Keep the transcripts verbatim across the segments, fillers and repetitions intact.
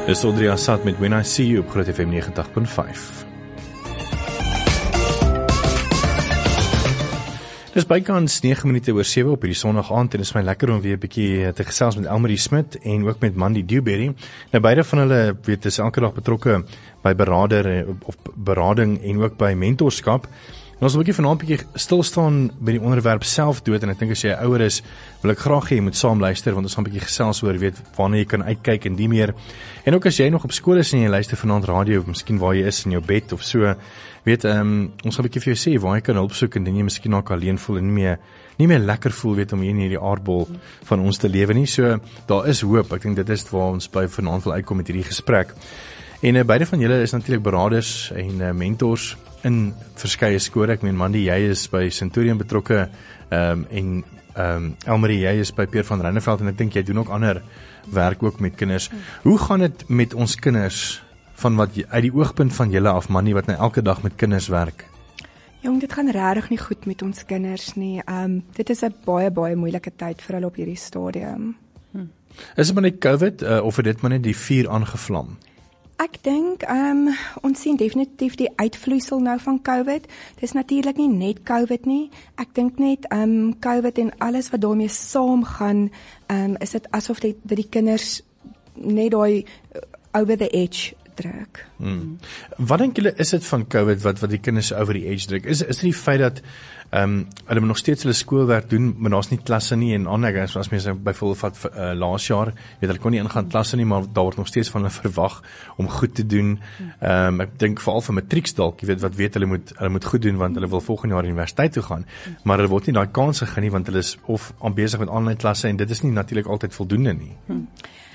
Dis Audrey Assad met When I See You op Groot F M negentig punt vyf. Dis bykans nege minute oor sewe op hierdie Sondag aand en dit is my lekker om weer 'n bietjie te gesels met Elmarie Smit en ook met Mandy Dewberry. Nou beide van hulle weet is elke dag betrokke by berader of berading en ook by mentorskap. En ons wil 'n bietjie vanaand 'n bietjie stil staan by die onderwerp selfdood en ek dink as jy ouer is, wil ek graag hê jy moet saam luister want ons gaan 'n bietjie gesels oor weet waarna jy kan uitkyk en die meer. En ook as jy nog op skool is en jy luister vanaand radio of miskien waar jy is in jou bed of so, weet um, ons gaan 'n bietjie vir jou sê waar jy kan hulp soek en dan jy miskien ook alleen voel en nie meer nie meer lekker voel weet om hier in hierdie aardbol van ons te lewe nie. So daar is hoop. Ek dink dit is waar ons by vanaand wil uitkom met hierdie gesprek. En uh, beide van julle is natuurlik beraders en uh, mentors in verskeie skole. Ek meen Mandy, jy is by Centurion betrokke um, en um, Elmarie, jy is by Peer van Reineveld en ek dink jy doen ook ander werk ook met kinders. Hmm. Hoe gaan dit met ons kinders van wat uit die oogpunt van julle af, Mandy, wat nou elke dag met kinders werk? Jong, dit gaan regtig nie goed met ons kinders nie. Um, dit is 'n baie baie moeilike tyd vir hulle op hierdie stadium. Hmm. Is dit maar net COVID uh, of het dit maar net die vuur aangevlam? Ek dink um, ons sien definitief die uitvloeisel nou van COVID. Dit is natuurlik nie net COVID nie. Ek dink net um, COVID en alles wat daarmee saamgaan, um, is dit asof dit die, die kinders net daai over the edge druk. Hmm. Wat dink julle is dit van COVID wat wat die kinders over the edge druk? Is is dit die feit dat um, hulle nog steeds hulle skoolwerk doen, maar daar's nie klasse nie en ander as, as mense byvoorbeeld vat uh, laas jaar, weet hulle kon nie ingaan klasse nie, maar daar word nog steeds van hulle verwag om goed te doen. Um, ek dink veral vir matrieks dalk, jy weet wat weet hulle moet hulle moet goed doen want hulle wil volgende jaar universiteit toe gaan, maar hulle word nie daai kans gegee nie want hulle is of aan besig met aanlyn klasse en dit is nie natuurlik altyd voldoende nie. Hmm.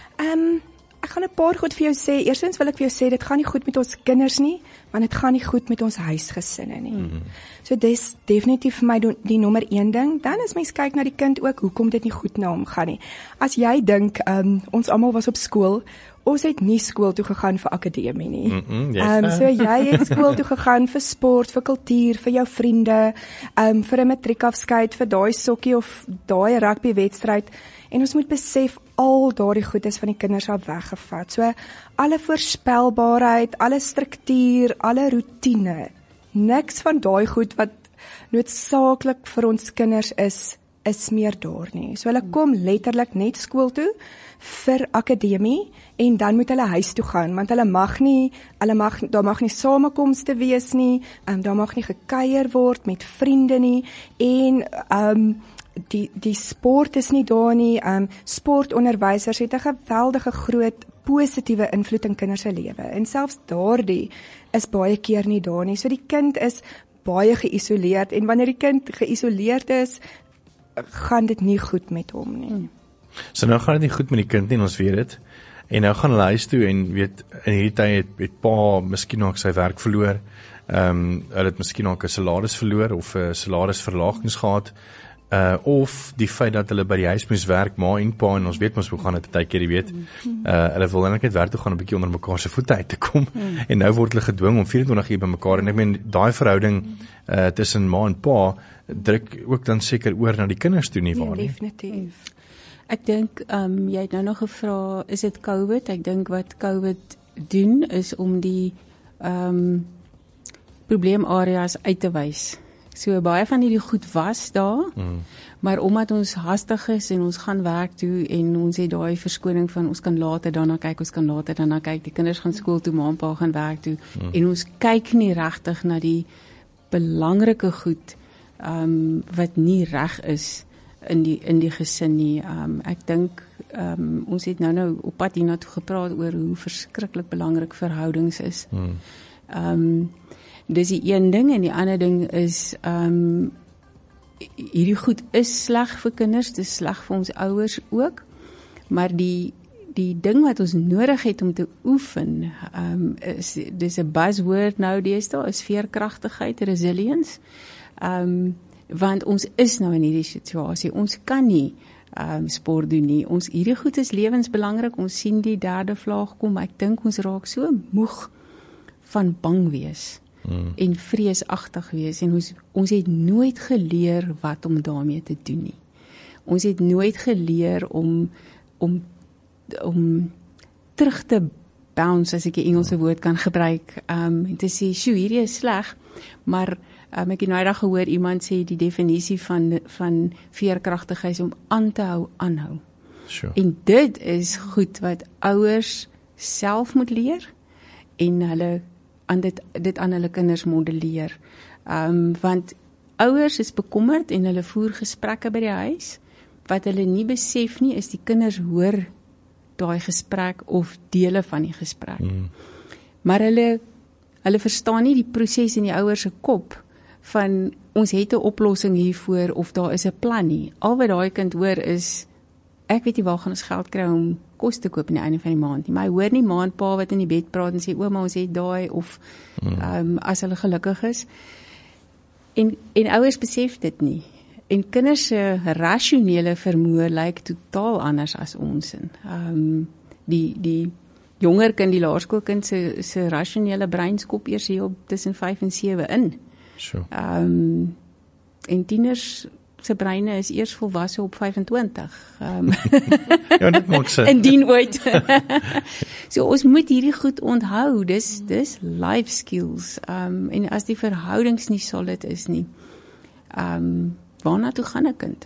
Um, Ek gaan 'n paar goed vir jou sê. Eerstens wil ek vir jou sê, dit gaan nie goed met ons kinders nie, want dit gaan nie goed met ons huisgesinne nie. Mm-hmm. So dis definitief vir my die nommer een ding. Dan as mens kyk na die kind ook, hoekom dit nie goed na hom gaan nie. As jy dink, um, ons almal was op skool, ons het nie skool toe gegaan vir akademie nie. Mm-hmm, yes. um, so jy het skool toe gegaan vir sport, vir kultuur, vir jou vriende, um, vir 'n matriekafskeid, vir daai sokkie of daai rugbywedstryd. En ons moet besef, al daardie goedes van die kinders af weggevat. So, alle voorspelbaarheid, alle struktuur, alle routine, niks van daai goed wat noodsaaklik vir ons kinders is, is meer daar nie. So, hulle kom letterlik net skool toe vir akademie en dan moet hulle huis toe gaan, want hulle mag nie, hulle mag, daar mag nie samekomste wees nie, um, daar mag nie gekuier word met vriende nie, en um, Die, die sport is nie daar nie, um, sportonderwysers het 'n geweldige groot positiewe invloed in kinders se lewe, en selfs daardie is baie keer nie daar nie, so die kind is baie geïsoleerd, en wanneer die kind geïsoleerd is, gaan dit nie goed met hom nie. Hmm. So nou gaan dit nie goed met die kind nie, ons weet dit, en nou gaan hulle huis toe, en weet, in hierdie tyd het, het pa miskien ook sy werk verloor, um, hulle het miskien ook 'n salaris verloor, of 'n salarisverlagings gehad, Uh, of die feit dat hulle by die huis moes werk, ma en pa, en ons weet ons hoe gaan dit baie keer, jy weet, uh, hulle wil net werk toe gaan, 'n bietjie onder mekaar se voete uit te kom, mm. en nou word hulle gedwing om vyf-en-twintig uur by mekaar, en ek meen, daai verhouding uh, tussen ma en pa, druk ook dan seker oor na die kinders toe nie, waar nie? Definitief. Ek dink, um, jy het nou nog gevra, is dit COVID? Ek dink wat COVID doen, is om die um, probleemareas uit te wys. So baie van hierdie goed was daar, mm. maar omdat ons hastig is en ons gaan werk toe en ons het daai verskoning van ons kan later daarna kyk, ons kan later daarna kyk, die kinders gaan skool toe, ma en pa gaan werk toe, mm. en ons kyk nie regtig na die belangrike goed um, wat nie reg is in die in die gesin nie. Um, ek dink um, ons het nou nou op pad hierna toe gepraat oor hoe verskriklik belangrik verhoudings is. Mm. Um, Dis die een ding, en die ander ding is, um, hierdie goed is sleg vir kinders, dis sleg vir ons ouers ook, maar die, die ding wat ons nodig het om te oefen, um, is, dis 'n buzzword nou deesdae, is veerkragtigheid, resilience, um, want ons is nou in hierdie situasie, ons kan nie um, sport doen nie, ons, hierdie goed is lewensbelangrik, ons sien die derde vlaag kom, ek dink ons raak so moeg van bang wees, Hmm. en vreesagtig wees, en ons, ons het nooit geleer wat om daarmee te doen nie. Ons het nooit geleer om, om, om terug te bounce, as ek die Engelse woord kan gebruik, um, en te sê, sjoe, hierdie is sleg, maar um, ek het nou eendag gehoor, iemand sê die definisie van, van veerkragtigheid is om aan te hou, aanhou. Sure. En dit is goed wat ouers self moet leer, en hulle aan dit, dit aan hulle kinders modelleer. Um, want ouers is bekommerd en hulle voer gesprekke by die huis. Wat hulle nie besef nie, is die kinders hoor daai gesprek of dele van die gesprek. Mm. Maar hulle, hulle verstaan nie die proses in die ouers se kop van ons het 'n oplossing hiervoor of daar is 'n plan nie. Al wat daai kind hoor is, ek weet nie waar gaan ons geld kry om kos te koop aan die einde van die maand nie, maar hy hoor nie ma en pa wat in die bed praat en sê, ouma, ons het daai, of mm. um, as hulle gelukkig is. En, en ouers besef dit nie. En kinders se rasionele vermoë lyk totaal anders as ons. Um, die, die jonger kind, die laerskoolkind se, se rasionele brein skop eers hier op tussen vyf en sewe in. Sure. Um, en tieners se breine is eers volwasse op vyfentwintig. Um, ja, dit maak sin. Indien ooit. So ons moet hierdie goed onthou, dis, dis life skills, um, en as die verhoudings nie solid is nie, um, waarna toe gaan 'n kind?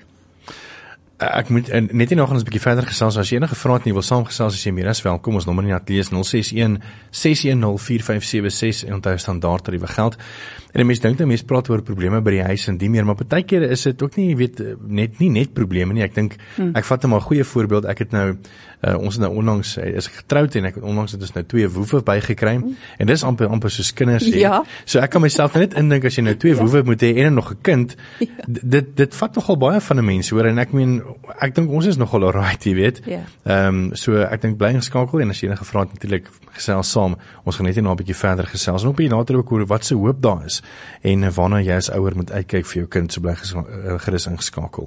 Ek moet net nie nog ons 'n bietjie verder gesels, as jy enige vrae het nie wil saamgesels, as jy meer as welkom, ons nommer in die ateljee is nul ses een ses een nul vier vyf sewe ses en onthou standaard tariewe geld. En die mense dink dat mense praat oor probleme by die huis en die meer, maar partykeer is dit ook nie, jy weet, net nie net probleme nie. Ek dink, hmm. ek vat nou maar 'n goeie voorbeeld, ek het nou Uh, ons het nou onlangs, is getroud en ek het onlangs het ons nou twee woewe bygekry mm. en dis amper amper soos kinders hê. Ja. So ek kan myself net indink as jy nou twee ja. woewe moet hê en nog 'n kind, ja. dit dit vat nogal baie van 'n mens, hoor, en ek meen ek dink ons is nogal alright, jy weet. Ja. Ehm um, so ek dink bly ingeskakel en as jy enige vrae het natuurlik gesels saam. Ons gaan net hier na 'n bietjie verder gesels en op 'n bietjie later ook oor wat se hoop daar is en waarna jy as ouer moet uitkyk vir jou kind, so bly gerus ingeskakel.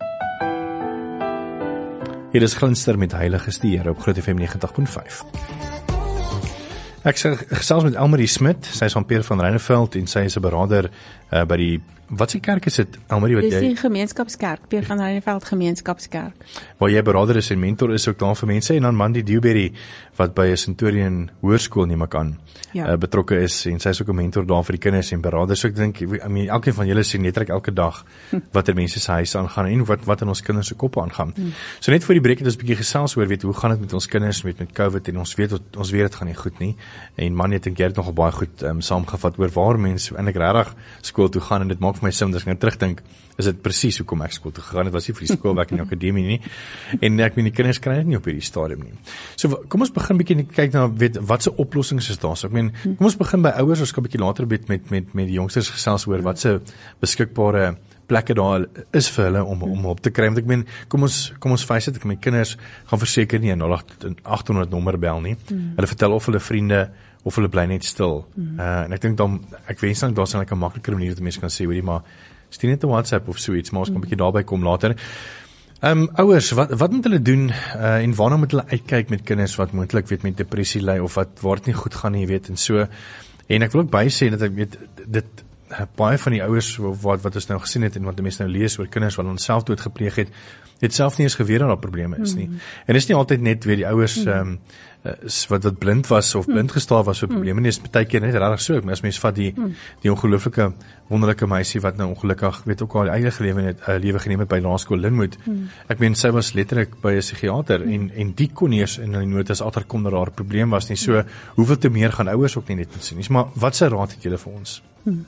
Hier is Glinster met Heilige Stier op Groot F M negentig punt vyf. Ek sê gesels met Elmarie Smit, sy is van Peer van Reineveld en sy is 'n beraader uh, by die, wat se kerk is dit, Elmarie, wat jy? Dis die gemeenskapskerk, Peer van Reineveld gemeenskapskerk. Waar jy beraader is en mentor is ook daar vir mense, en dan Mandy Dewberry wat by 'n Centurion Hoërskool neem ek aan ja. uh, betrokke is, en sy is ook 'n mentor daar vir die kinders en beraders. So ek dink, I mean, elkeen van julle sien netlik elke dag wat er mense se huise aangaan en wat wat in ons kinders se koppe aangaan. Hmm. So net voor die breek het ons 'n bietjie gesels oor, weet, hoe gaan dit met ons kinders met met COVID, en ons weet ons weet dit gaan nie goed nie. En man, ek dink jy het nogal baie goed um, saamgevat oor waar mense eintlik regtig skool toe gaan, en dit maak vir my sin as ek nou terugdink, is dit presies hoekom ek skool toe gegaan het, was nie vir die skoolwerk in die akademie nie. En ek meen die kinders kry dit nie op hierdie stadium nie. So kom ons begin bietjie kyk na, weet, wat se oplossings is daar. So ek meen, kom ons begin by ouers, ons kan bietjie later met met met met die jongsters gesels oor wat se beskikbare plekke daar is vir hulle om om op te kry. Want ek meen, kom ons kom ons face dit, ek my kinders gaan verseker nie 'n nul agt honderd nommer bel nie. Mm. Hulle vertel of hulle vriende of hulle bly net stil. Mm. Uh, en ek dink dan ek wens dan daar's 'n like 'n makliker manier dat mense kan sê, hoorie, maar stuur net 'n WhatsApp of so iets, maar ons kan 'n bietjie daarby kom later. Ehm um, ouers, wat wat moet hulle doen uh, en waarna moet hulle uitkyk met kinders wat moontlik weet met depressie ly of wat waar dit nie goed gaan nie, weet, en so. En ek wil ook bysê dat ek weet dit baie van die ouers wat wat ons nou gesien het en wat die mense nou lees oor kinders wat ons selfdood gepleeg het, het self nie eens geweet dat daar probleme is nie. Mm. En dis nie altyd net weer die ouers ehm um, wat wat blind was of blind gestaar was vir probleme nie, is baie keer net regtig so. As mens vat die die ongelooflike wonderlike meisie wat nou ongelukkig weet ook al die eie lewe het 'n uh, lewe geneem het by Laerskool Linwood. Hmm. Ek meen sy was letterlik by 'n psigiater hmm. en en die kon eers in die notas agterkom dat daar 'n probleem was nie. So hmm. hoeveel te meer gaan ouers ook nie net sien nie. Maar wat se raad het julle vir ons? Hmm.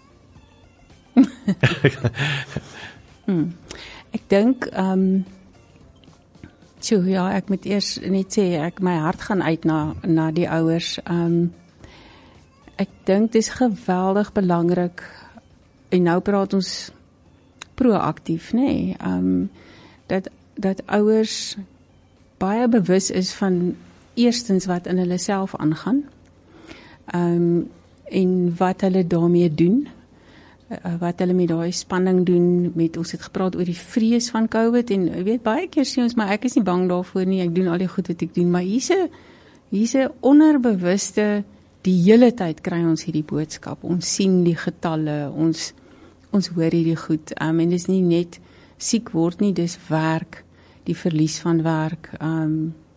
hmm. Ek dink ehm um, so ja, ek moet eers net sê ek my hart gaan uit na na die ouers. Ehm um, ek dink dit is geweldig belangrik. En nou praat ons proaktief, nê? Nee, um, dat dat ouers baie bewus is van eerstens wat in hulle self aangaan. Um, en wat hulle daarmee doen. Uh, wat hulle met daai spanning doen, met ons het gepraat oor die vrees van COVID, en jy weet, baie keer sê ons, maar ek is nie bang daarvoor nie, ek doen al die goed wat ek doen, maar hier's 'n hier's 'n onderbewuste, die hele tyd kry ons hierdie boodskap, ons sien die getalle, ons ons hoor hierdie goed, um, en dis nie net siek word nie, dis werk, die verlies van werk, um,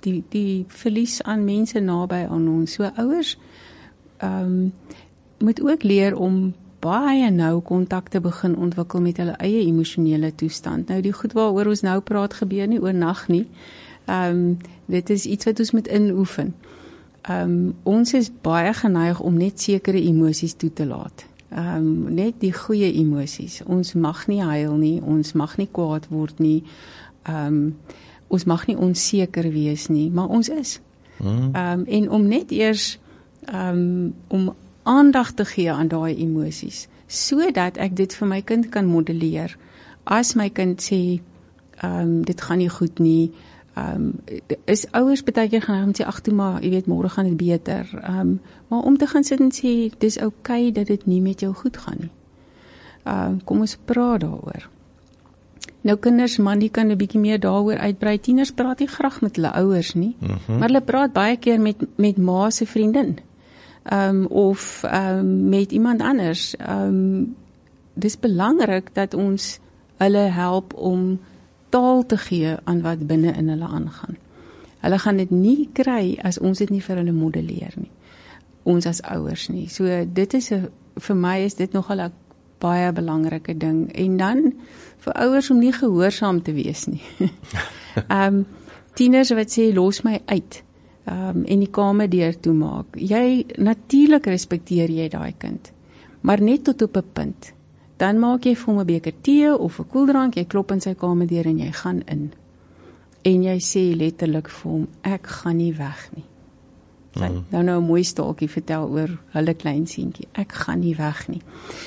die die verlies aan mense naby aan ons. So ouers um, moet ook leer om baie nou kontak te begin ontwikkel met hulle eie emosionele toestand. Nou die goed waaroor ons nou praat gebeur nie oornag nie. Um, dit is iets wat ons moet inoefen. Um, ons is baie geneig om net sekere emosies toe te laat. Um, net die goeie emosies. Ons mag nie huil nie, ons mag nie kwaad word nie, um, ons mag nie onseker wees nie, maar ons is. Mm. Um, en om net eers um, om aandag te gee aan daai emosies, sodat ek dit vir my kind kan modelleer. As my kind sê, um, dit gaan nie goed nie, um, is ouers baie keer geneig om te sê, ag toe maar, jy weet, môre gaan dit beter. Um, maar om te gaan sit en sê, dis okay dat dit nie met jou goed gaan nie. Um, kom ons praat daaroor. Nou kinders, man, die kan 'n bietjie meer daaroor uitbrei. Tieners praat nie graag met hulle ouers nie, mm-hmm. maar hulle praat baie keer met, met ma se vriendin. Um, of um, met iemand anders. Um, dis belangrik dat ons hulle help om taal te gee aan wat binne in hulle aangaan. Hulle gaan dit nie kry as ons dit nie vir hulle modelleer nie. Ons as ouers nie. So dit is 'n, vir my is dit nogal 'n baie belangrike ding. En dan vir ouers om nie gehoorsaam te wees nie. um, tieners wat sê los my uit. Um, en die kamer deur toe maak. Jy, natuurlik respekteer jy daai kind, maar net tot op 'n punt. Dan maak jy vir hom 'n beker tee of 'n koeldrank, jy klop in sy kamer deur en jy gaan in. En jy sê letterlik vir hom, ek gaan nie weg nie. Sy mm. nou nou 'n mooi staaltjie vertel oor hulle klein seentjie, ek gaan nie weg nie.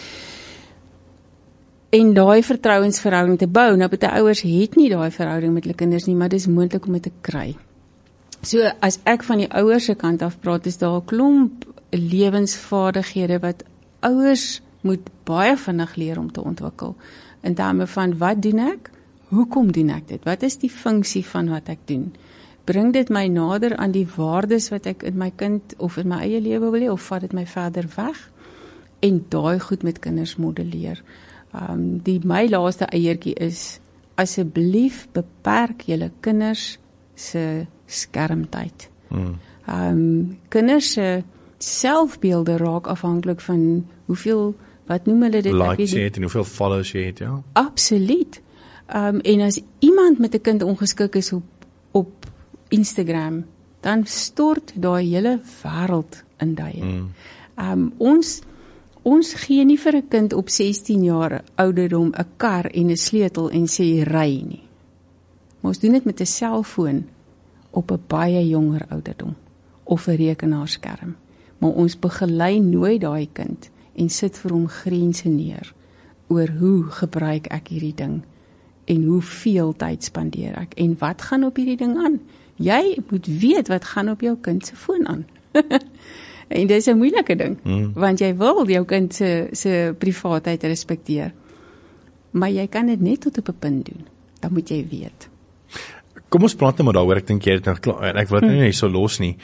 En daai vertrouensverhouding te bou, nou baie ouers het nie daai verhouding met hulle kinders nie, maar dis moontlik om dit te kry. So, as ek van die ouers se kant af praat, is daar 'n klomp lewensvaardighede wat ouers moet baie vinnig leer om te ontwikkel. In terme van, wat doen ek? Hoekom doen ek dit? Wat is die funksie van wat ek doen? Bring dit my nader aan die waardes wat ek in my kind of in my eie lewe wil hê, of vat dit my verder weg? En daai goed met kinders modelleer. Um, die my laaste eiertjie is, asseblief beperk julle kinders se skermtyd. Hmm. Um, kinders se selfbeelde raak afhanklik van hoeveel, wat noem hulle dit? Likes jy het en hoeveel follows jy het, ja. Absoluut. Um, en as iemand met 'n kind ongeskik is op, op Instagram, dan stort daai hele wêreld in duie. Hmm. Um, ons, ons gee nie vir 'n kind op sestien jaar ouderdom 'n kar en 'n sleutel en sê ry nie. Maar ons doen dit met 'n selfoon op 'n baie jonger ouderdom, of 'n rekenaarskerm. Maar ons begelei nooit daai kind en sit vir hom grense neer oor hoe gebruik ek hierdie ding en hoeveel tyd spandeer ek en wat gaan op hierdie ding aan. Jy moet weet wat gaan op jou kind se foon aan. En dis 'n moeilike ding, hmm. want jy wil jou kind se se privaatheid respekteer. Maar jy kan dit net tot op 'n punt doen. Dan moet jy weet. Kom ons praat nou maar daaroor, ek dink jy het nou klaar, en ek wil dit hmm. nie so los nie.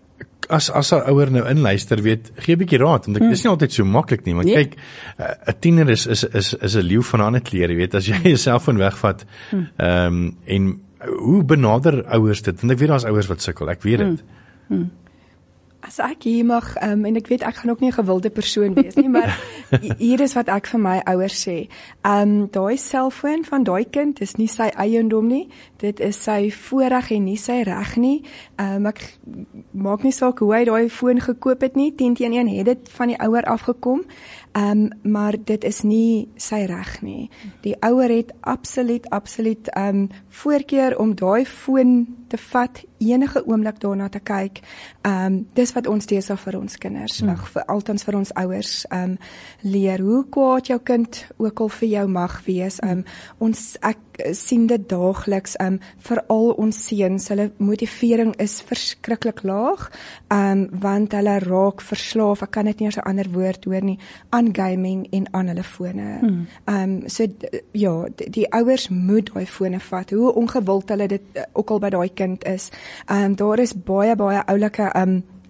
As as 'n ouer nou inluister, weet, gee 'n bietjie raad, want ek, hmm. dis nie altyd so maklik nie, want nee. kyk, 'n tiener is is is is 'n leeu van 'n ander kleur, jy weet, as jy jou selfoon wegvat, ehm hmm. um, en hoe benader ouers dit? Want ek weet daar's ouers wat sukkel, ek weet dit. Hmm. Hmm. As ek hier mag, um, en ek weet ek gaan ook nie 'n gewilde persoon wees nie, maar hier is wat ek vir my ouers sê. Um, daai selfoon van daai kind is nie sy eiendom nie, dit is sy voorreg en nie sy reg nie. Um, ek maak nie saak hoe hy daai foon gekoop het nie, ten teen een het dit van die ouer afgekom, um, maar dit is nie sy reg nie. Die ouer het absoluut, absoluut um, voorkeur om daai foon te vat, enige oomblik daarna te kyk. Um, dis wat ons deesdae vir ons kinders, hmm. vir altens vir ons ouers um, leer, hoe kwaad jou kind ook al vir jou mag wees. Um, ons, ek sien dit daagliks, um, veral ons seuns, hulle motivering is verskriklik laag, um, want hulle raak verslaaf, ek kan dit nie eens 'n ander woord hoor nie, aan gaming en aan hulle fone. Hmm. Um, so, ja, die, die ouers moet daai fone vat, hoe ongewild hulle dit ook al by daai kind is. Um, daar is baie, baie oulike um,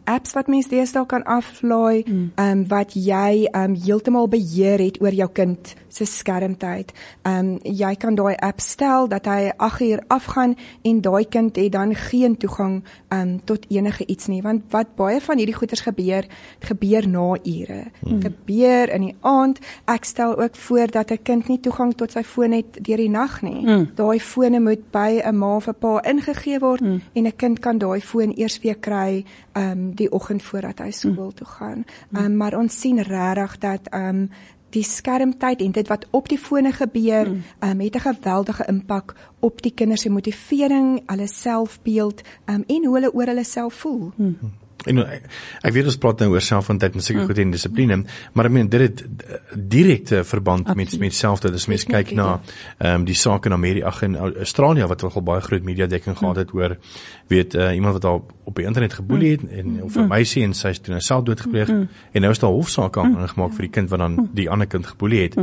apps wat mens deesdae kan aflaai, mm. um, wat jy um, heeltemal beheer het oor jou kind se skermtyd. Um, jy kan daai app stel dat hy agt uur afgaan en daai kind het dan geen toegang um, tot enige iets nie, want wat baie van hierdie goeders gebeur, gebeur na ure. Mm. Gebeur in die aand. Ek stel ook voor dat 'n kind nie toegang tot sy foon het deur die nag nie. Mm. Daai fone moet by 'n ma of 'n pa ingegee word mm. en 'n kind kan daai foon eers weer kry um, die oggend voordat hy skool toe gaan. Um, maar ons sien regtig dat um, die skermtyd en dit wat op die fone gebeur, mm. um, het 'n geweldige impak op die kinders se motivering, hulle selfbeeld um, en hoe hulle oor hulle self voel. Mm. En ek, ek weet ons praat nou oor selfondheid en seker goed en dissipline, maar ek meen dit het direkte verband Absoluut. met met selfdood. As mens kyk na um, die saak in Amerika, ag in Australië wat wel baie groot media dekking gehad het oor weet uh, iemand wat daar op die internet geboelie het en of 'n meisie en sy het toe nou selfdood gepleeg en nou is daar hofsaak aangemaak vir die kind wat dan die ander kind geboelie het.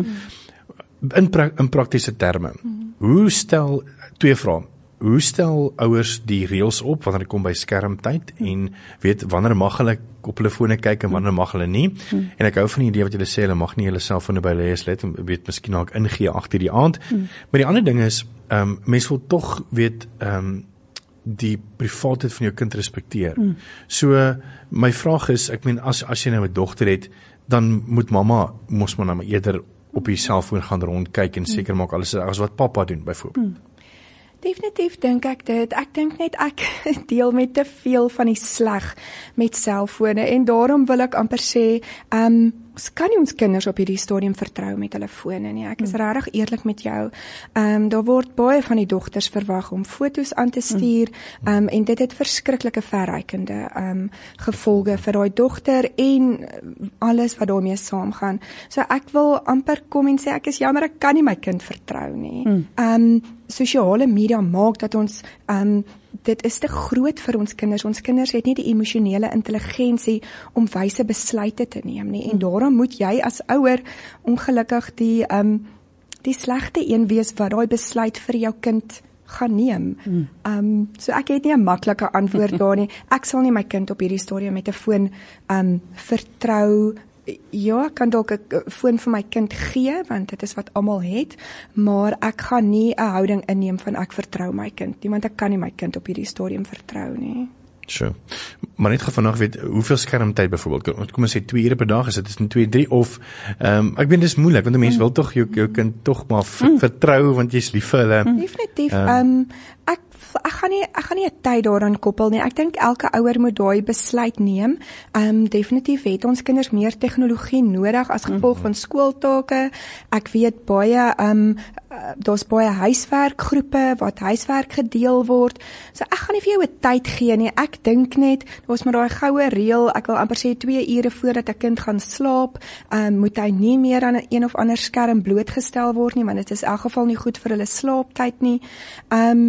In pra in praktiese terme, hoe stel twee vrae Hoe stel ouers die reëls op wanneer dit kom by skermtyd en weet wanneer mag hulle op hulle fone kyk en wanneer mag hulle nie? Hmm. En ek hou van die idee wat julle sê, hulle mag nie hulle selfone by hulle huis let en weet miskien dalk ingee agter die aand. Hmm. Maar die ander ding is, ehm um, mense wil tog weet ehm um, die privaatheid van jou kind respekteer. Hmm. So my vraag is, ek meen as as jy nou 'n dogter het, dan moet mamma mos maar nou eerder op die selfoon gaan rondkyk en seker maak alles as wat pappa doen byvoorbeeld. Hmm. Definitief dink ek dit. Ek dink net ek deel met te veel van die sleg met selfone en daarom wil ek amper sê, um, ons kan nie ons kinders op hierdie stadium vertrou met hulle fone nie. Ek is mm. regtig eerlik met jou. Um, daar word baie van die dogters verwag om foto's aan te stuur mm. um, en dit het verskriklike verrykende um, gevolge vir daai dogter en alles wat daarmee saamgaan. So ek wil amper kom en sê ek is jammer, ek kan nie my kind vertrou nie. Mm. Um, sosiale media maak dat ons um, dit is te groot vir ons kinders. Ons kinders het nie die emosionele intelligensie om wyse besluite te neem nie. En daarom moet jy as ouer ongelukkig die um, die slegte een wees wat daai besluit vir jou kind gaan neem. Mm. Um, so ek het nie 'n maklike antwoord daar nie. Ek sal nie my kind op hierdie stadium met 'n foon um, vertrou. Ja, ek kan dalk 'n foon vir my kind gee, want dit is wat almal het, maar ek gaan nie 'n houding inneem van ek vertrou my kind nie, want ek kan nie my kind op hierdie stadium vertrou nie. Sure. Maar net vandag weet, hoeveel skermtyd byvoorbeeld, kom ons sê twee ure per dag, is dit is twee, drie, of, um, ek weet, dit is moeilik, want die mens mm. wil toch jou, jou kind toch maar mm. vertrou, want jy is lief vir hulle. Mm. Definitief, um, um, ek Ek gaan nie ek gaan nie 'n tyd daaraan koppel nie. Ek dink elke ouer moet daai besluit neem. Ehm um, definitief het ons kinders meer tegnologie nodig as gevolg van skooltake. Ek weet baie ehm um, daar's baie huiswerkgroepe wat huiswerk gedeel word. So ek gaan nie vir jou 'n tyd gee nie. Ek dink net daar's maar daai goue reël. Ek wil amper sê twee ure voordat 'n kind gaan slaap, ehm um, moet hy nie meer aan 'n een of ander skerm blootgestel word nie, want dit is in elk geval nie goed vir hulle slaaptyd nie. Ehm um,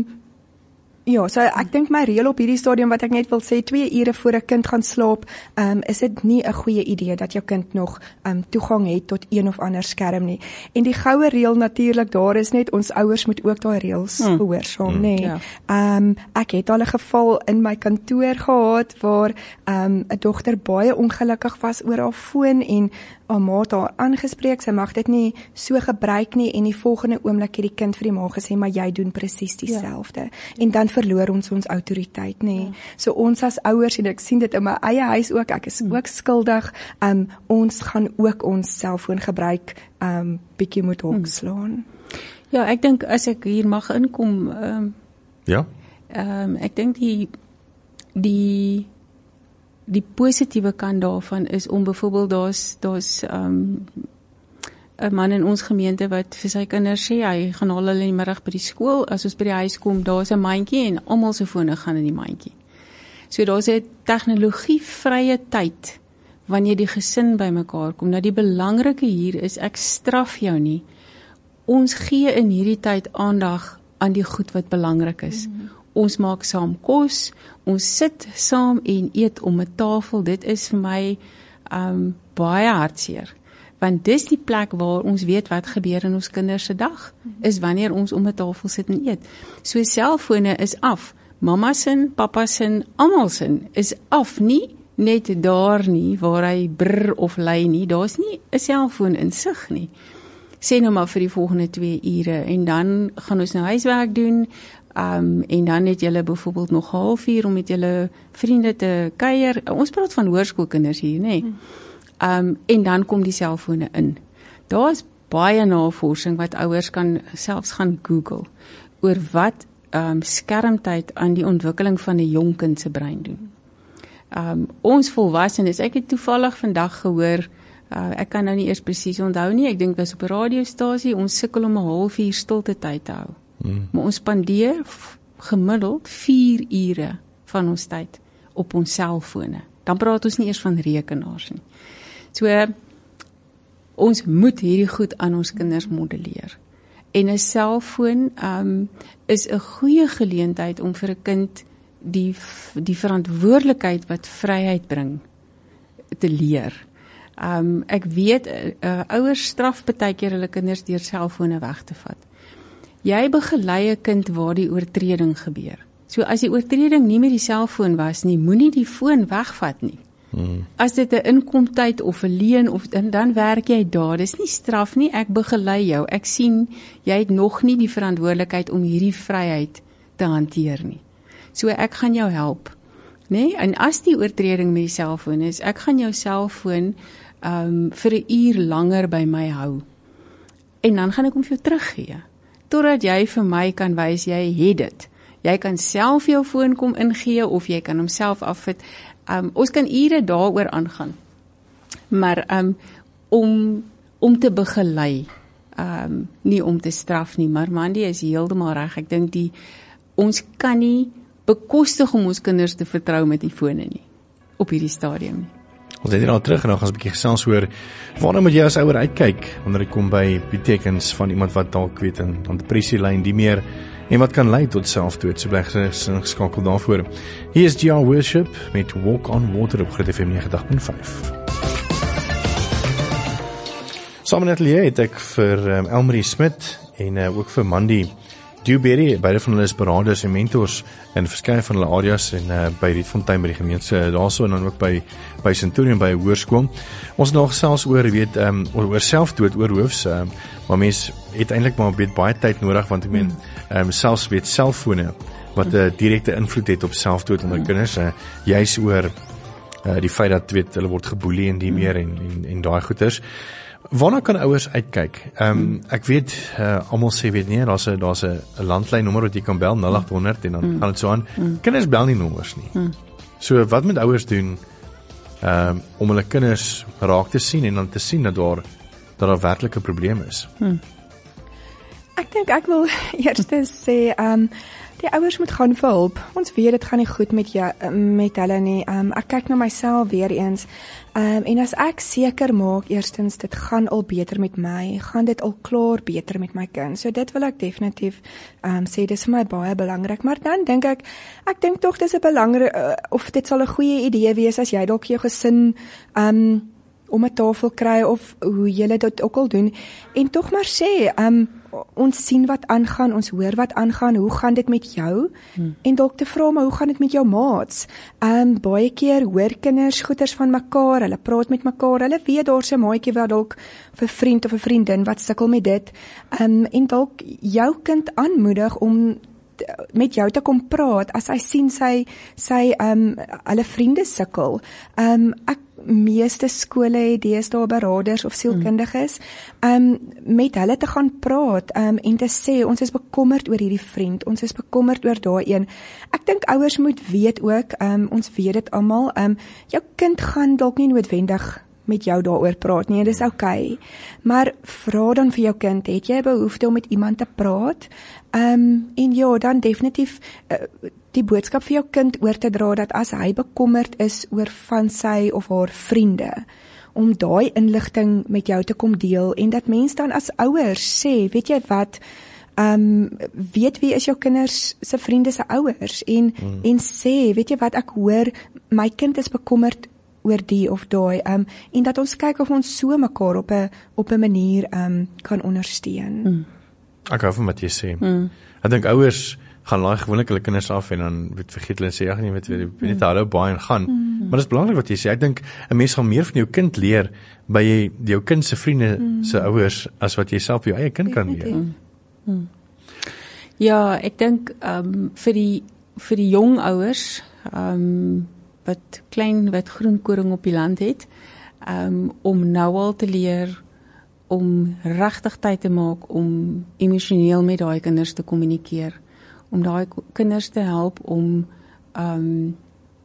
Ja, so ek dink my reël op hierdie stadium wat ek net wil sê, twee ure voor 'n kind gaan slaap, um, is dit nie 'n goeie idee dat jou kind nog um, toegang het tot een of ander skerm nie. En die goue reël natuurlik daar is net, ons ouers moet ook daai reëls hmm. gehoorsaam, hmm. nê. Ja. Um, ek het al 'n geval in my kantoor gehad waar 'n um, dogter baie ongelukkig was oor haar foon en haar ma het haar aangespreek, sy mag dit nie so gebruik nie, en die volgende oomblik het die kind vir die ma gesê, maar jy doen presies dieselfde. Ja. En dan verloor ons ons autoriteit, nê. Ja. So ons as ouers, en ek sien dit in my eie huis ook, ek is ook skuldig, um, ons gaan ook ons selfoon gebruik, um, bietjie moet hok slaan. Ja, ek dink as ek hier mag inkom, um, ja. Um, ek dink die die die positiewe kant daarvan is om byvoorbeeld daar's daar's um, 'n man in ons gemeente wat vir sy kinders sê, hy gaan haal hulle in die middag by die skool, as ons by die huis kom, daar's 'n mandjie en almal se fone gaan in die mandjie. So daar's 'n tegnologievrye tyd wanneer die gesin bymekaar kom. Nou die belangrike hier is, ek straf jou nie. Ons gee in hierdie tyd aandag aan die goed wat belangrik is. Mm-hmm. Ons maak saam kos, ons sit saam en eet om 'n tafel. Dit is vir my um, baie hartseer. Want dis die plek waar ons weet wat gebeur in ons kinders se dag, is wanneer ons om 'n tafel sit en eet. So selfone is af. Mamma sin, pappa sin, almal sin is af. Nie net daar nie, waar hy brr of lei nie, daar's nie 'n selfoon in sig nie. Sê nou maar vir die volgende twee ure, en dan gaan ons nou huiswerk doen, um, en dan het julle byvoorbeeld nog halfuur om met julle vriende te kuier. Ons praat van hoërskoolkinders hier, nê? Hmm. Um, en dan kom die selfone in. Daar is baie navorsing wat ouers kan selfs gaan Google oor wat um, skermtyd aan die ontwikkeling van 'n jong kind se brein doen. Um, ons volwassenes, ek het toevallig vandag gehoor, uh, ek kan nou nie eers presies onthou nie, ek dink dit was op 'n radiostasie, ons sukkel om 'n halfuur stilte tyd te hou. Hmm. Maar ons spandeer gemiddeld vier ure van ons tyd op ons selfone. Dan praat ons nie eers van rekenaars nie. So, ons moet hierdie goed aan ons kinders modelleer. En 'n selfoon um, is 'n goeie geleentheid om vir 'n kind die, die verantwoordelikheid wat vryheid bring, te leer. Um, ek weet, uh, uh, ouers straf baie keer hulle kinders deur selfone weg te vat. Jy begelei 'n kind waar die oortreding gebeur. So as die oortreding nie met die selfoon was nie, moenie die foon wegvat nie. Hmm. As dit 'n inkomtyd of 'n leen of dan, dan werk jy daar. Dis nie straf nie, ek begelei jou. Ek sien jy het nog nie die verantwoordelikheid om hierdie vryheid te hanteer nie. So ek gaan jou help, nê? En as die oortreding met die selfoon is, ek gaan jou selfoon um, vir 'n uur langer by my hou. En dan gaan ek hom vir jou teruggee, totdat jy vir my kan wys jy het dit. Jy kan self jou foon kom ingee of jy kan hom self afvat. Um, ons kan ure daaroor aangaan. Maar um, om om te begelei, um, nie om te straf nie, maar Mandy is heeltemal reg. Ek dink die ons kan nie bekostig om ons kinders te vertrou met die fone nie op hierdie stadium nie. Ons het hier al terug en dan gaan ons 'n bietjie gesels oor waarna moet jy as ouer uitkyk wanneer dit kom by die tekens van iemand wat dalk weet in aan depressie ly en die meer en wat kan lei tot selfdood. So bly geskakel daarvoor. Hier is G R Worship met Walk on Water op Groot F M nege tig punt vyf. Saam met Atelier het ek vir um, Elmarie Smit en uh, ook vir Mandy Dewberry, beide van hulle is beraders en mentors in verskeie van hulle areas en uh, by Rietfontein by die gemeente daarso en dan ook by by Centurion by hoërskool. Ons het nog selfs oor weet um, oor selfdood oor hoofs, um, maar mens het eintlik maar weet baie tyd nodig want ek meen um, selfs weet selfone wat 'n uh, direkte invloed het op selfdood onder kinders, uh, juis oor uh, die feit dat weet hulle word geboelie en die meer en en, en daai goeters. Waarna kan ouers uitkyk? Um, ek weet, uh, almal sê, weet nie, daar's 'n daar's 'n landlyn nommer wat jy kan bel, nul agt honderd en dan mm. gaan dit so aan. Mm. Kinders bel nie nommers nie. Mm. So wat moet ouers doen um, om hulle kinders raak te sien en dan te sien dat daar dat daar werklik 'n probleem is? Mm. Ek dink ek wil eers sê, um, die ouers moet gaan vir hulp. Ons weet dit gaan nie goed met jou, met hulle nie. Um, ek kyk na myself weer eens. Um, en as ek seker maak, eerstens, dit gaan al beter met my, gaan dit al klaar beter met my kind. So dit wil ek definitief um, sê, dis vir my baie belangrik. Maar dan dink ek, ek dink tog dis 'n belangrik, uh, of dit sal 'n goeie idee wees as jy dalk jou gesin um, om 'n tafel kry of hoe julle dit ook al doen en tog maar sê, um, ons sien wat aangaan, ons hoor wat aangaan, hoe gaan dit met jou? Hmm. En dalk te vra, maar hoe gaan dit met jou maats? Um, baie keer hoor kinders goeters van mekaar, hulle praat met mekaar, hulle weet daar's 'n maatjie wat dalk vir 'n vriend of 'n vriendin wat sukkel met dit, um, en dalk jou kind aanmoedig om met jou te kom praat, as hy sien sy, sy um, hulle vriende sukkel. Um, ek meeste skole het deesdae beraders of sielkundiges, um, met hulle te gaan praat, um, en te sê, ons is bekommerd oor hierdie vriend, ons is bekommerd oor daai een. Ek dink ouers moet weet ook, um, ons weet dit almal, um, jou kind gaan dalk nie noodwendig met jou daaroor praat nie, dis okay. Maar vra dan vir jou kind, het jy behoefte om met iemand te praat? Um, en ja, dan definitief uh, die boodskap vir jou kind oor te dra, dat as hy bekommerd is oor van sy of haar vriende, om daai inligting met jou te kom deel, en dat mens dan as ouers sê, weet jy wat, um, weet wie is jou kinders se vriende se ouers, en, mm. en sê, weet jy wat, ek hoor, my kind is bekommerd oor die of daai, um, en dat ons kyk of ons so mekaar op 'n op 'n manier um, kan ondersteun. Mm. Ek hou van wat jy sê. Mm. Ek dink ouers gaan laai gewoonlik hulle kinders af en dan weet vergeet hulle sê ag nee, weet jy, net hallo baie en gaan. Mm. Maar dit is belangrik wat jy sê. Ek dink 'n mens gaan meer van jou kind leer by jy, jou kind se vriende mm. se ouers as wat jy self jou eie kind kan leer. Mm. Mm. Ja, ek dink um, vir die vir die jong ouers um, wat klein wat groenkoring op die land het, um, om nou al te leer om regtig tyd te maak om emosioneel met daai kinders te kommunikeer, om daai kinders te help om um,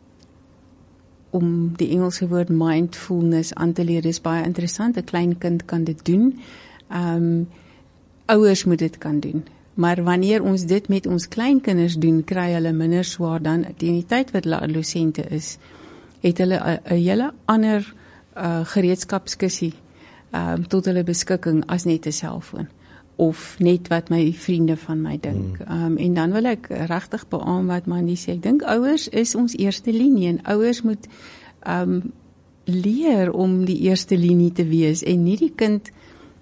om die Engelse woord mindfulness aan te leer. Dis baie interessant, 'n klein kind kan dit doen. Um, ouers moet dit kan doen. Maar wanneer ons dit met ons kleinkinders doen, kry hulle minder swaar dan teen die tyd wat hulle adolessente is, het hulle 'n hele ander uh, gereedskapskissie um, tot hulle beskikking as net 'n selfoon of net wat my vriende van my dink. Mm. Um, en dan wil ek regtig beamoen wat Mandy sê. Ek dink ouers is ons eerste linie en ouers moet um, leer om die eerste linie te wees en nie die kind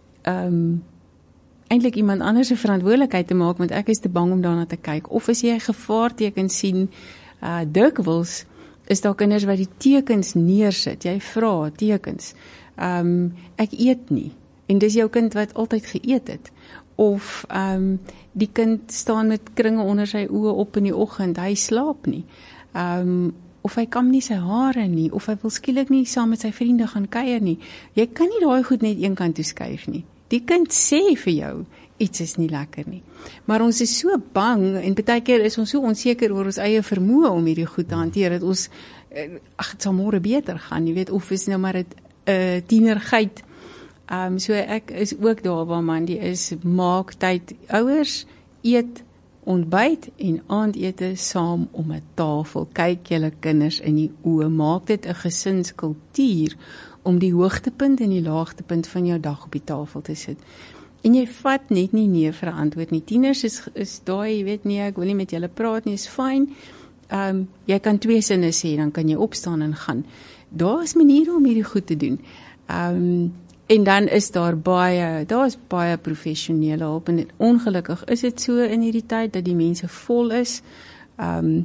um, eintlik iemand anders se verantwoordelikheid te maak, want ek is te bang om daarna te kyk. Of as jy 'n gevaarteken sien, uh, dikwels is daar kinders wat die tekens neersit. Jy vra tekens. Um, ek eet nie. En dis jou kind wat altyd geëet het. Of um, die kind staan met kringe onder sy oë op in die oggend, hy slaap nie. Um, of hy kam nie sy hare nie, of hy wil skielik nie saam met sy vriende gaan kuier nie. Jy kan nie daai goed net een kant toe skuif nie. Die kind sê vir jou, iets is nie lekker nie. Maar ons is so bang, en baie keer is ons so onseker oor ons eie vermoë om hierdie goed te hanteer, dat ons, ag, het sal môre beter gaan, jy weet, of is nou maar 'n uh, tienergeit. Um, so ek is ook daar waar Mandy is, maak tyd, ouers, eet, ontbyt en aandete saam om 'n tafel, kyk julle kinders in die oë, maak dit 'n gesinskultuur, om die hoogtepunt en die laagtepunt van jou dag op die tafel te sit. En jy vat net nie nee vir 'n antwoord nie. Tieners is, is daai, jy weet nie, ek wil nie met julle praat nie, is fyn. Um, jy kan twee sinne sê, dan kan jy opstaan en gaan. Daar is maniere om hierdie goed te doen. Um, en dan is daar baie, daar is baie professionele hulp, en ongelukkig is dit so in hierdie tyd, dat die mense vol is. Um,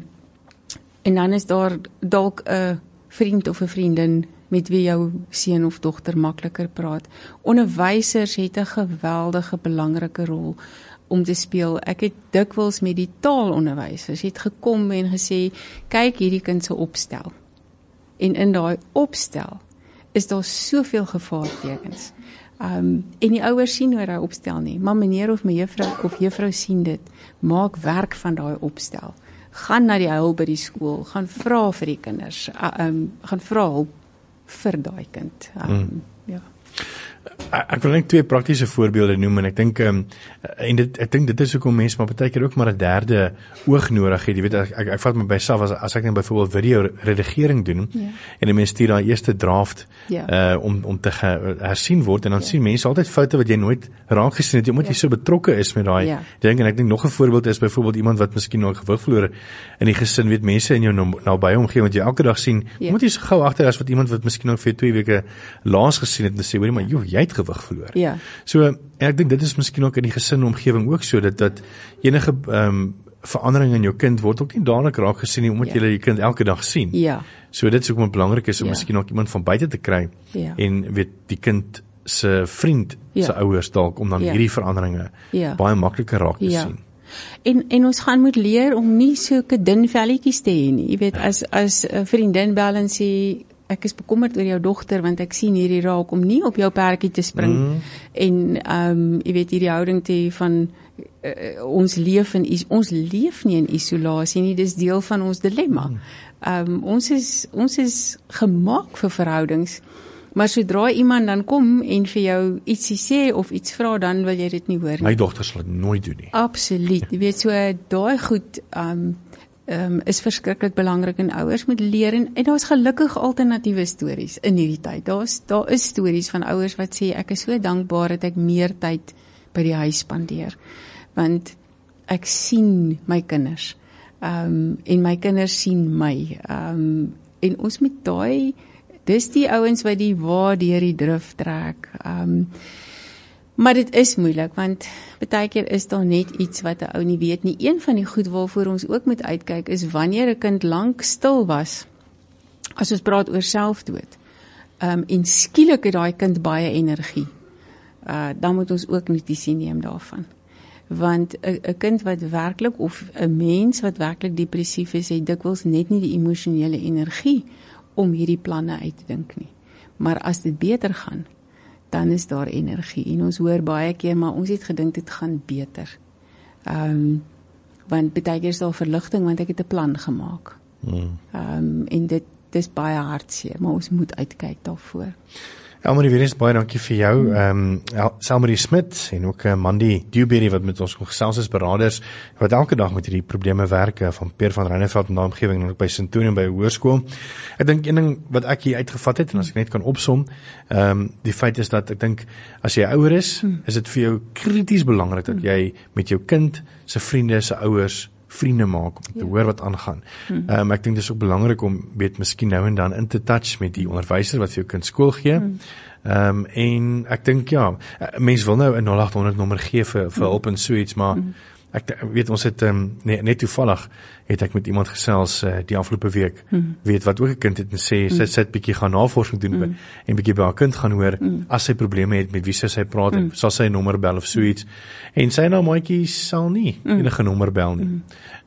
en dan is daar dalk 'n vriend of 'n vriendin, met wie jou seun of dogter makliker praat. Onderwysers het 'n geweldige belangrike rol om te speel. Ek het dikwels met die taalonderwysers het gekom en gesê, kyk hierdie kind se opstel. En in daai opstel is daar soveel gevaartekens. Um, en die ouers sien nooit daai opstel nie, maar meneer of mevrou of juffrou sien dit. Maak werk van daai opstel. Gaan na die huil by die skool, gaan vra vir die kinders, uh, um, gaan vra hulp vir daai kind. Um, mm. Ja. Ek wil net twee praktiese voorbeelde noem, en ek dink um, en dit ek dink dit is hoekom mense maar baie keer ook maar 'n derde oog nodig het. Jy weet, ek ek, ek vat my by myself as as ek net byvoorbeeld video redigering doen, ja. En 'n mens stuur daai eerste draft ja. uh, om om te ge, hersien word, en dan ja. sien mense altyd foute wat jy nooit raak gesien het, omdat ja. jy so betrokke is met daai ja. ding. En ek dink nog 'n voorbeeld is byvoorbeeld iemand wat miskien nog gewig verloor in die gesin, weet mense in jou nabye omgewing wat jy elke dag sien, ja. moet jy so gou agter as wat iemand wat miskien nog vir twee weke laas gesien het en sê, hoorie maar joh, jy het gewig verloor. Ja. So, en ek dink dit is miskien ook in die gesinneomgewing ook so, dat, dat enige um, verandering in jou kind word ook nie dadelik raak gesien nie, omdat ja. jy jou kind elke dag sien. Ja. So dit is ook wat belangrik is, om ja. miskien ook iemand van buite te kry, ja. en weet die kind se vriend, ja. se ouers dalk, om dan ja. hierdie veranderinge ja. baie makliker raak te ja. sien. En, en ons gaan moet leer om nie sulke dun velletjies te hê nie. Jy weet, as, as 'n vriendin bel en sê, ek is bekommerd oor jou dogter, want ek sien hierdie raak, om nie op jou perdjie te spring, mm. en, um, jy weet, hierdie houding te hê van, uh, ons leef in, ons leef nie in isolasie nie, dis deel van ons dilemma. Mm. Um, ons is, ons is gemaak vir verhoudings, maar sodra iemand dan kom, en vir jou ietsie sê, of iets vra, dan wil jy dit nie hoor nie. My dogter sal dit nooit doen nie. Absoluut, jy weet, so, daai goed, um, Um, is verskriklik belangrik, en ouers moet leer, en, en daar is gelukkig alternatiewe stories in hierdie tyd. Daar is, daar is stories van ouers wat sê, ek is so dankbaar dat ek meer tyd by die huis spandeer, want ek sien my kinders, um, en my kinders sien my, um, en ons moet daai, dis die ouens wat die waar deur die drif trek, um, Maar dit is moeilik, want baie keer is daar net iets wat 'n ou nie weet nie. Een van die goed waarvoor ons ook moet uitkyk is wanneer 'n kind lank stil was, as ons praat oor selfdood, um, en skielik het daai kind baie energie, uh, dan moet ons ook notisie neem daarvan. Want 'n kind wat werklik, of 'n mens wat werklik depressief is, het dikwels net nie die emosionele energie om hierdie planne uit te dink nie. Maar as dit beter gaan, dan is daar energie. En ons hoor baie keer, maar ons het gedink dit gaan beter. Um, want baie keer is daar verligting, want ek het 'n plan gemaak. Hmm. Um, en dit dis baie hartseer, maar ons moet uitkyk daarvoor. Elmarie, weer eens baie dankie vir jou. Ehm um, Selmarie Smit en ook uh, Mandy Dewberry wat met ons gesels as beraders wat elke dag met hierdie probleme werk, van Peer van Reineveld in daai omgewing en ook by Centurion by 'n hoërskool. Ek dink een ding wat ek hier uitgevat het, en as ek net kan opsom, ehm um, die feit is dat ek dink as jy ouer is, hmm. is dit vir jou krities belangrik dat jy met jou kind se vriende, se ouers vriende maak, om te ja. hoor wat aangaan. Hmm. Um, ek dink dit is ook belangrik om, weet, miskien nou en dan in te touch met die onderwyser wat vir jou kind skool gee. Hmm. Um, en ek dink, ja, mens wil nou 'n nul agt honderd nommer gee vir, vir hulp en so iets, maar hmm. ek weet, ons het, um, net, net toevallig, het ek met iemand gesels uh, die afgelope week, hmm. weet, wat ook 'n kind het en sê, hmm. sy, sy het bietjie gaan navorsing doen, hmm. en bietjie by haar kind gaan hoor, hmm. as sy probleme het, met wie sy sy praat, hmm. sal sy 'n nommer bel of so iets, en sy nou maatjie sal nie hmm. enige nommer bel nie. Hmm.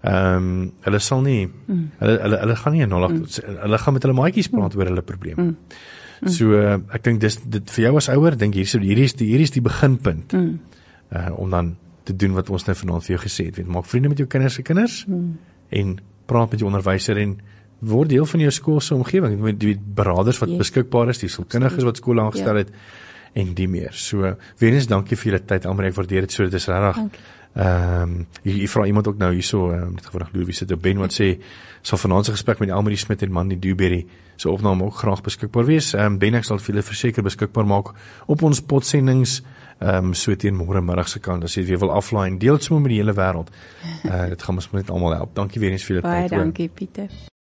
Um, hulle sal nie, mm. hulle, hulle, hulle gaan nie in nul agt, mm. hulle gaan met hulle maatjies praat mm. oor hulle probleme. Mm. Mm. So, uh, ek dink dis, dit vir jou as ouer, dink hier, so, hier is die, hier is die beginpunt, mm. uh, om dan te doen wat ons nou vanaand vir jou gesê het, weet, maak vriende met jou kinders se kinders, mm. en praat met jou onderwyser, en word deel van jou skoolse omgewing, met die beraders wat yes. beskikbaar is, die sielkundiges wat skool aangestel yeah. het, en die meer. So, uh, weer eens dankie vir julle tyd, Elmarie, ek waardeer dit so, dit is regtig. Ehm, um, jy, jy vra iemand ook nou hierso, ehm, um, dit gevraag wie sit op Ben wat sê, sal vanaand se gesprek met Elmarie Smit en Mandy Dewberry se opname ook graag beskikbaar wees. Ehm, um, Ben ek sal vir julle verseker beskikbaar maak op ons potsendings, ehm, um, so teen môre middag se kant, as jy weer wil aflaai en deel dit sommer met die hele wêreld. Uh, dit gaan ons net almal help. Dankie weer eens vir julle tyd. Baie dankie, Pieter.